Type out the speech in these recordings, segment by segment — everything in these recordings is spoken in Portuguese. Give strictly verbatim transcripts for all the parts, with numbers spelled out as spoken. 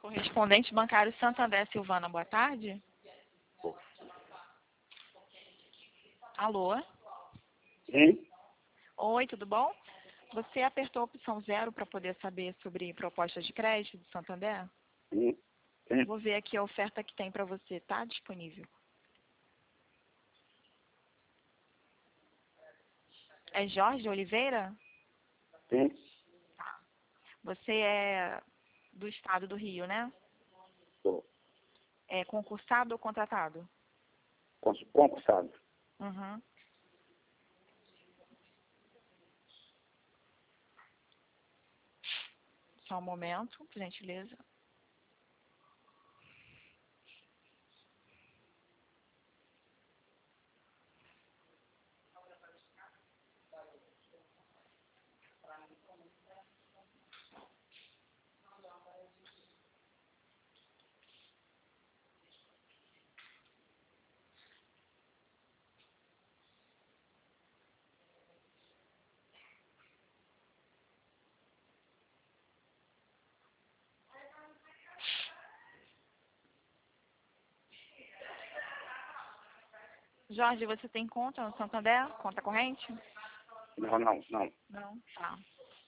Correspondente bancário Santander Silvana, boa tarde. Alô? Sim? Oi, tudo bom? Você apertou a opção zero para poder saber sobre propostas de crédito do Santander? Sim. Sim. Vou ver aqui a oferta que tem para você. Tá disponível. É Jorge Oliveira? Sim. Você é do estado do Rio, né? Sou É concursado ou contratado? cons- concursado. Uhum. Só um momento, por gentileza. Jorge, você tem conta no Santander? Conta corrente? Não, não, não. Não. Tá.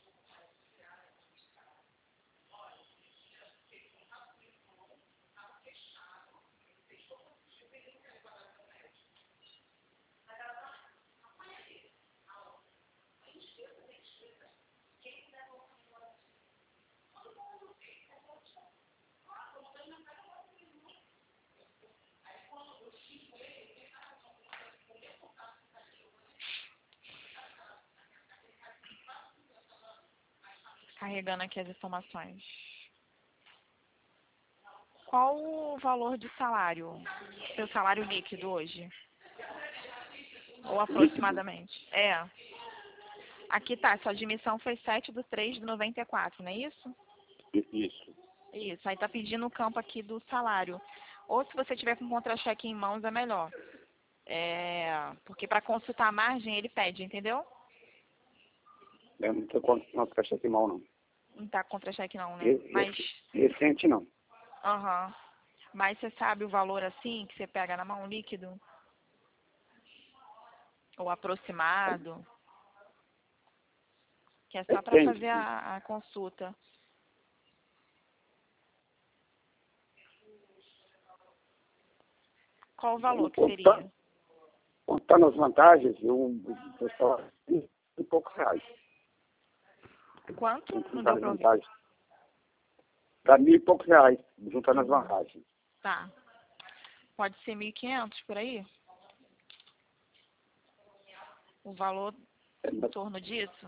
Carregando aqui as informações. Qual o valor de salário? Seu salário líquido hoje? Ou aproximadamente? É. Aqui tá, sua admissão foi sete de três de noventa e quatro, não é isso? Isso. Isso, aí tá pedindo o campo aqui do salário. Ou se você tiver com contra-cheque em mãos, é melhor. É, porque para consultar a margem, ele pede, entendeu? Eu não estou contra aqui mal, não. Não tá com contra-cheque não, né? E- Mas, Esse, recente, não. aham. Mas você sabe o valor assim, que você pega na mão líquido? Ou aproximado? Que é só para Recente. fazer a, a consulta. Qual o valor que seria? Contando, contando as vantagens, eu estou em poucos reais. Quanto? Não Juntando deu as para ouvir. vantagens. Dá mil e poucos reais, juntando as vantagens. Tá. Pode ser mil e quinhentos por aí? O valor É em mais torno disso?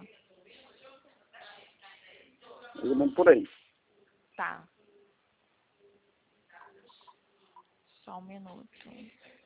ou menos por aí. Tá. Só um minuto.